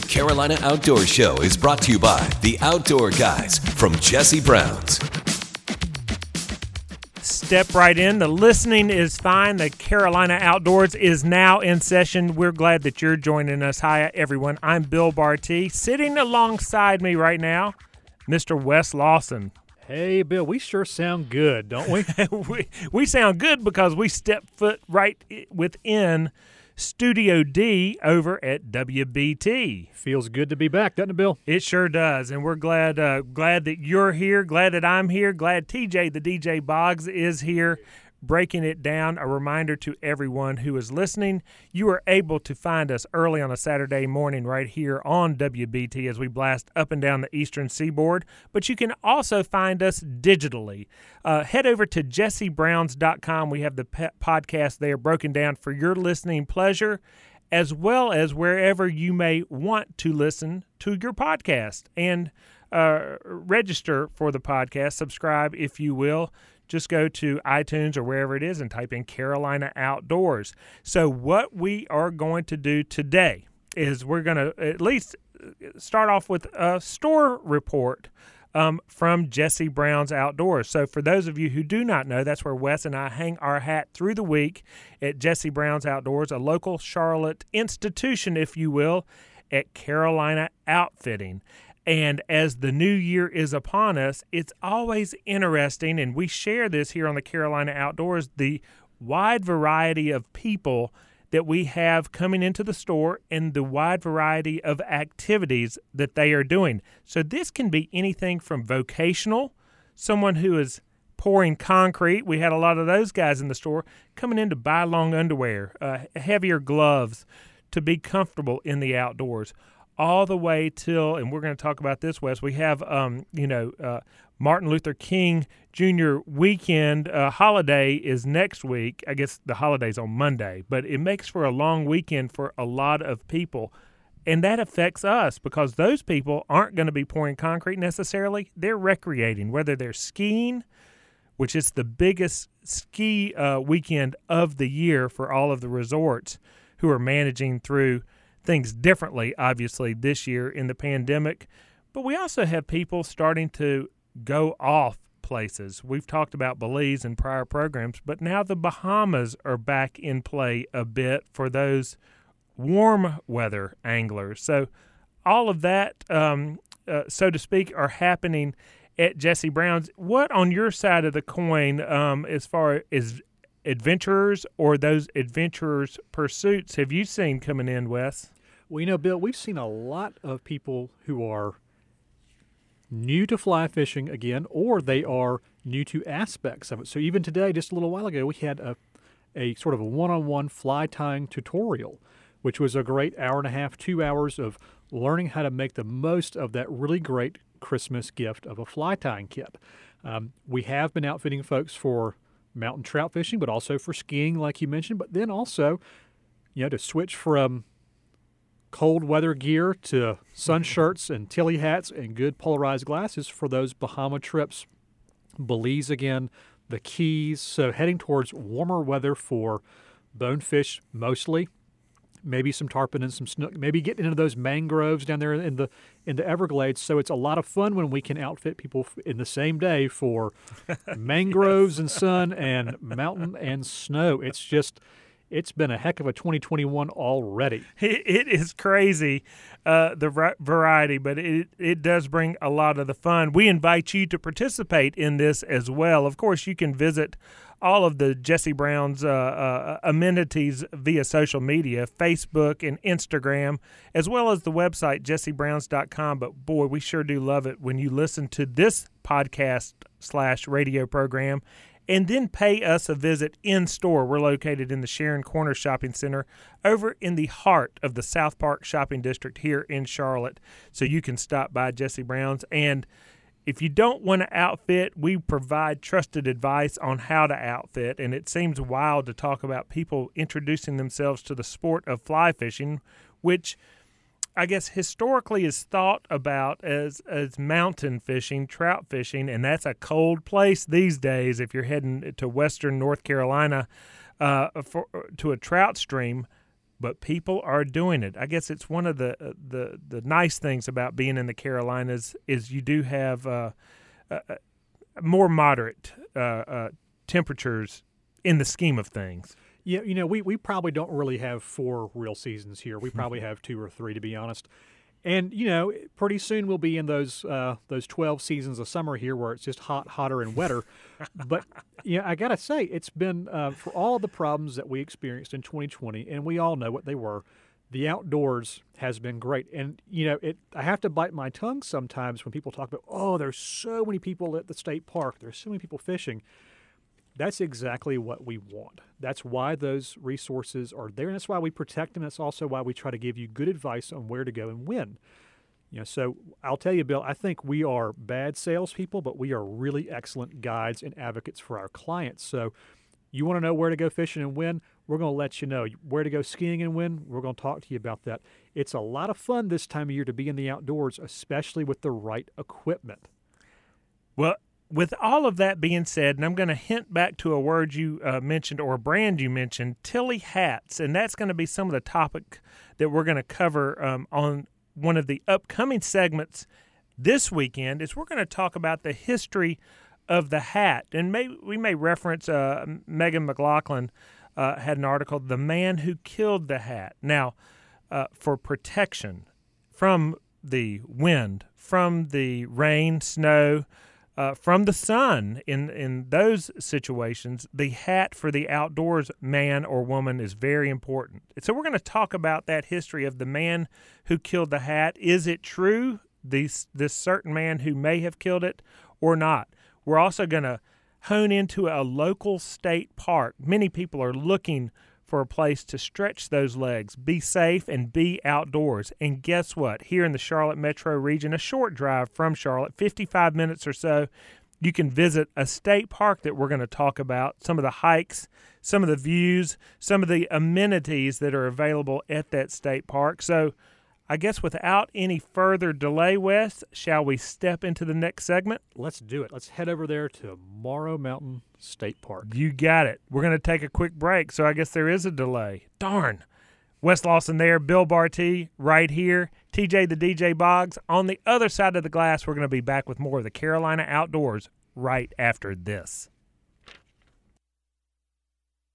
Carolina Outdoor Show is brought to you by the Outdoor Guys from Jesse Brown's. Step right in. The listening is fine. The Carolina Outdoors is now in session. We're glad that you're joining us. Hi, everyone. I'm Bill Barty. Sitting alongside me right now, Mr. Wes Lawson. Hey, Bill, we sure sound good, don't we? we sound good because we step foot right within Studio D over at WBT. Feels good to be back, doesn't it, Bill? It sure does, and we're glad that you're here, glad that I'm here, glad TJ, the DJ Boggs, is here breaking it down. A reminder to everyone who is listening, you are able to find us early on a Saturday morning right here on WBT as we blast up and down the eastern seaboard, but you can also find us digitally. Head over to jessebrowns.com. We have the podcast there broken down for your listening pleasure, as well as wherever you may want to listen to your podcast. And register for the podcast, subscribe if you will. Just go to iTunes or wherever it is and type in Carolina Outdoors. So what we are going to do today is we're going to at least start off with a store report from Jesse Brown's Outdoors. So for those of you who do not know, that's where Wes and I hang our hat through the week at Jesse Brown's Outdoors, a local Charlotte institution, if you will, at Carolina Outfitting. And as the new year is upon us, it's always interesting, and we share this here on the Carolina Outdoors, the wide variety of people that we have coming into the store and the wide variety of activities that they are doing. So this can be anything from vocational, someone who is pouring concrete. We had a lot of those guys in the store coming in to buy long underwear, heavier gloves to be comfortable in the outdoors. All the way till, and we're going to talk about this, Wes, we have, Martin Luther King Jr. weekend. Holiday is next week. I guess the holiday's on Monday, but it makes for a long weekend for a lot of people. And that affects us because those people aren't going to be pouring concrete necessarily. They're recreating, whether they're skiing, which is the biggest ski weekend of the year for all of the resorts who are managing through things differently, obviously, this year in the pandemic. But we also have people starting to go off places. We've talked about Belize in prior programs, but now the Bahamas are back in play a bit for those warm weather anglers. So all of that, so to speak, are happening at Jesse Brown's. What on your side of the coin as far as adventurers or those adventurers' pursuits have you seen coming in, Wes? Well, Bill, we've seen a lot of people who are new to fly fishing again, or they are new to aspects of it. So even today, just a little while ago, we had a sort of a one-on-one fly tying tutorial, which was a great hour and a half, 2 hours of learning how to make the most of that really great Christmas gift of a fly tying kit. We have been outfitting folks for mountain trout fishing, but also for skiing, like you mentioned, but then also, to switch from cold weather gear to sun shirts and tilly hats and good polarized glasses for those Bahama trips, Belize again, the Keys. So heading towards warmer weather for bonefish mostly, maybe some tarpon and some snook, maybe getting into those mangroves down there in the Everglades. So it's a lot of fun when we can outfit people in the same day for mangroves and sun and mountain and snow. It's been a heck of a 2021 already. It is crazy, the variety, but it does bring a lot of the fun. We invite you to participate in this as well. Of course, you can visit all of the Jesse Brown's amenities via social media, Facebook and Instagram, as well as the website, jessebrowns.com. But, boy, we sure do love it when you listen to this podcast/radio program and then pay us a visit in-store. We're located in the Sharon Corner Shopping Center over in the heart of the South Park Shopping District here in Charlotte. So you can stop by Jesse Brown's. And if you don't want to outfit, we provide trusted advice on how to outfit. And it seems wild to talk about people introducing themselves to the sport of fly fishing, which I guess historically is thought about as mountain fishing, trout fishing, and that's a cold place these days if you're heading to western North Carolina to a trout stream. but people are doing it. I guess it's one of the nice things about being in the Carolinas is you do have more moderate temperatures in the scheme of things. Yeah, we probably don't really have 4 real seasons here. We probably have 2 or 3, to be honest. And, pretty soon we'll be in those 12 seasons of summer here where it's just hot, hotter, and wetter. But, I got to say, it's been, for all the problems that we experienced in 2020, and we all know what they were, the outdoors has been great. And, I have to bite my tongue sometimes when people talk about, oh, there's so many people at the state park. There's so many people fishing. That's exactly what we want. That's why those resources are there, and that's why we protect them. That's also why we try to give you good advice on where to go and when. So I'll tell you, Bill, I think we are bad salespeople, but we are really excellent guides and advocates for our clients. So you want to know where to go fishing and when, we're going to let you know. Where to go skiing and when, we're going to talk to you about that. It's a lot of fun this time of year to be in the outdoors, especially with the right equipment. Well, with all of that being said, and I'm going to hint back to a word you mentioned or a brand you mentioned, Tilley Hats, and that's going to be some of the topic that we're going to cover on one of the upcoming segments this weekend. Is we're going to talk about the history of the hat, and we may reference Megan McLaughlin had an article, "The Man Who Killed the Hat." Now, for protection from the wind, from the rain, snow, from the sun in those situations, the hat for the outdoors man or woman is very important. And so we're going to talk about that history of the man who killed the hat. Is it true, this certain man who may have killed it or not? We're also going to hone into a local state park. Many people are looking for a place to stretch those legs, be safe, and be outdoors. And guess what? Here in the Charlotte metro region, a short drive from Charlotte, 55 minutes or so, you can visit a state park that we're going to talk about, some of the hikes, some of the views, some of the amenities that are available at that state park. So I guess without any further delay, Wes, shall we step into the next segment? Let's do it. Let's head over there to Morrow Mountain State Park. You got it. We're going to take a quick break, so I guess there is a delay. Darn. Wes Lawson there, Bill Barty right here, TJ the DJ Boggs. On the other side of the glass, we're going to be back with more of the Carolina Outdoors right after this.